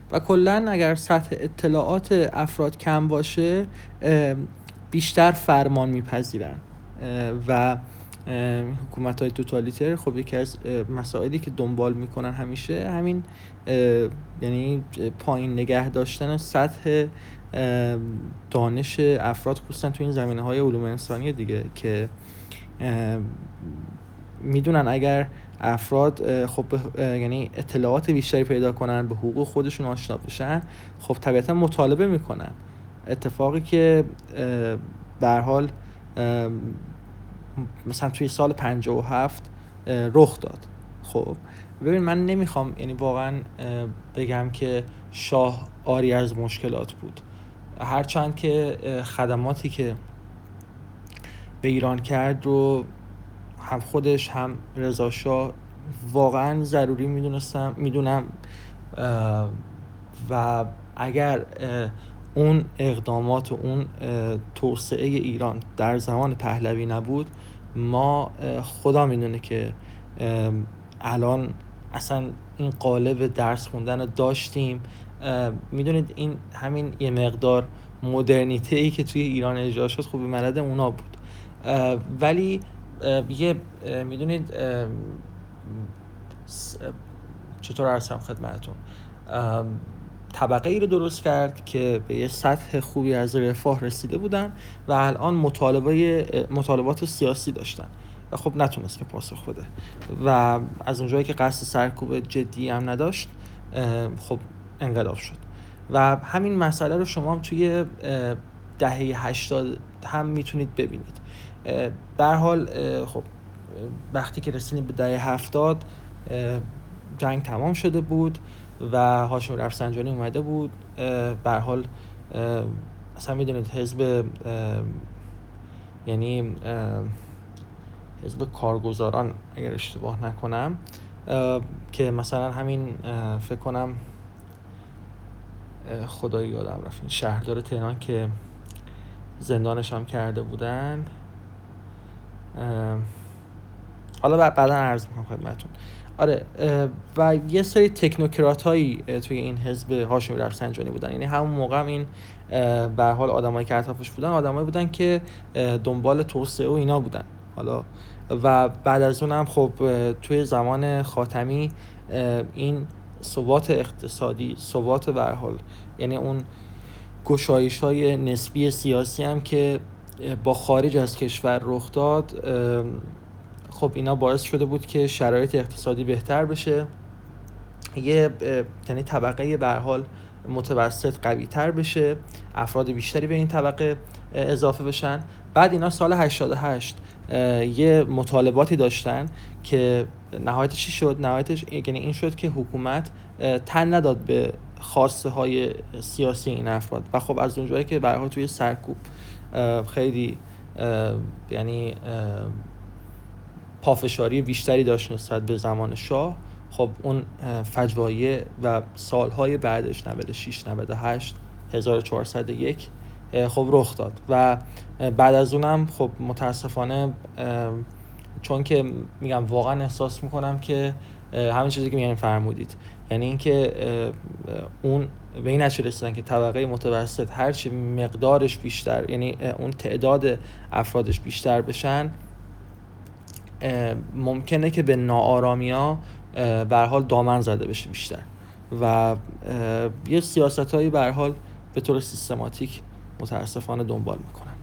و کلا اگر سطح اطلاعات افراد کم باشه بیشتر فرمان میپذیرن و حکومت‌های توتالیتر خب یکی از مسائلی که دنبال میکنن همیشه همین یعنی پایین نگه داشتن سطح دانش افراد، خصوصا تو این زمینه‌های علوم انسانی دیگه، که میدونن اگر افراد خب یعنی اطلاعات بیشتری پیدا کنن، به حقوق خودشون آشنا بشن، خب طبیعتا مطالبه میکنن. اتفاقی که به هر حال مثلا توی سال 57 رخ داد. خب ببین، من نمیخوام یعنی واقعا بگم که شاه عاری از مشکلات بود، هرچند که خدماتی که به ایران کرد رو هم خودش هم رضا شاه واقعا ضروری میدونم و اگر اون اقدامات و اون توسعه ایران در زمان پهلوی نبود، ما خدا میدونه که الان اصلا این قالب درس خوندن رو داشتیم. میدونید این همین یه مقدار مدرنیته ای که توی ایران اجرا شد خب به مدد اونا بود. ولی یه میدونید چطور عرضم خدمتتون، طبقه ای رو درست کرد که به یه سطح خوبی از رفاه رسیده بودن و الان مطالبات سیاسی داشتن و خب نتونست که پاسخ بده و از اونجایی که قصد سرکوب جدی هم نداشت خب انقلاب شد. و همین مسئله رو شما هم توی دهه 80 هم میتونید ببینید. به هر حال خب وقتی که رسیدیم به دهه 70 جنگ تمام شده بود و هاشمی رفسنجانی اومده بود. به هر حال اصلا میدونید حزب یعنی حزب کارگزاران اگر اشتباه نکنم که مثلا همین فکر کنم خدایی یادم رفت این شهردار تهران که زندانش هم کرده بودن، حالا بعدا عرض میکنم خدمتتون. آره و یه سری تکنوکرات هایی توی این حزب هاشمی رفسنجانی بودن، یعنی همون موقع هم این به هر حال آدمایی که اطرافش بودن آدمایی بودن که دنبال توسعه و اینا بودن. حالا و بعد از اون هم خب توی زمان خاتمی این ثبات اقتصادی، ثبات به هر حال یعنی اون گشایش‌های نسبی سیاسی هم که با خارج از کشور رخ داد، خب اینا باعث شده بود که شرایط اقتصادی بهتر بشه، یعنی طبقه به هر حال متوسط قوی تر بشه، افراد بیشتری به این طبقه اضافه بشن. بعد اینا سال 88 یه مطالباتی داشتن که نهایتش چی شد؟ نهایتش یعنی این شد که حکومت تن نداد به خواسته های سیاسی این افراد و خب از اونجایی که به هر حال توی سرکوب خیلی یعنی پافشاری بیشتری داشت نسبت به زمان شاه، خب اون فجایع و سالهای بعدش 96 98 1401 خب رخ داد و بعد از اونم خب متاسفانه چون که میگم واقعا احساس میکنم که همین چیزی که میگن فرمودید، یعنی اینکه اون به این نتیجه رسیدن که طبقه متوسط هرچی مقدارش بیشتر، یعنی اون تعداد افرادش بیشتر بشن، ممکنه که به ناآرامیا به هر حال دامن زده بشه بیشتر و یه سیاستایی به هر حال به طور سیستماتیک متاسفانه دنبال میکنن.